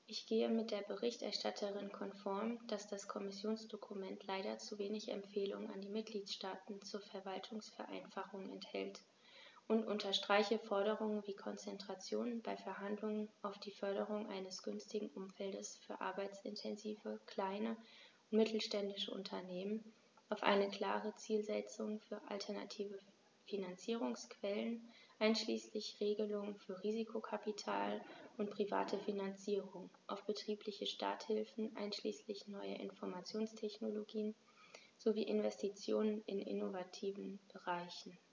Ich gehe mit der Berichterstatterin konform, dass das Kommissionsdokument leider zu wenig Empfehlungen an die Mitgliedstaaten zur Verwaltungsvereinfachung enthält und unterstreiche Forderungen wie Konzentration bei Verhandlungen auf die Förderung eines günstigen Umfeldes für arbeitsintensive, kleine und mittelständische Unternehmen, auf eine klare Zielsetzung für alternative Finanzierungsquellen, einschließlich Regelungen für Risikokapital und private Finanzierung, auf betriebliche Starthilfen, einschließlich neuer Informationstechnologien sowie Investitionen in innovativen Bereichen.